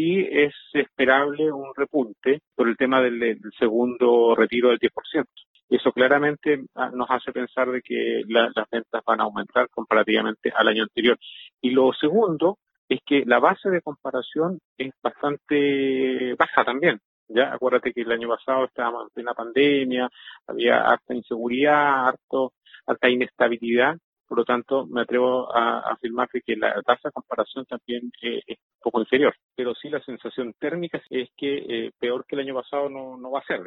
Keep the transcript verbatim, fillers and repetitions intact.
sí es esperable un repunte por el tema del, del segundo retiro del diez por ciento. Y eso claramente nos hace pensar de que la, las ventas van a aumentar comparativamente al año anterior. Y lo segundo es que la base de comparación es bastante baja también. Ya, acuérdate que el año pasado estábamos en plena pandemia, había harta inseguridad, harto, harta inestabilidad. Por lo tanto, me atrevo a, a afirmar que la tasa de comparación también eh, es un poco inferior. Pero sí la sensación térmica es que eh, peor que el año pasado no, no va a ser.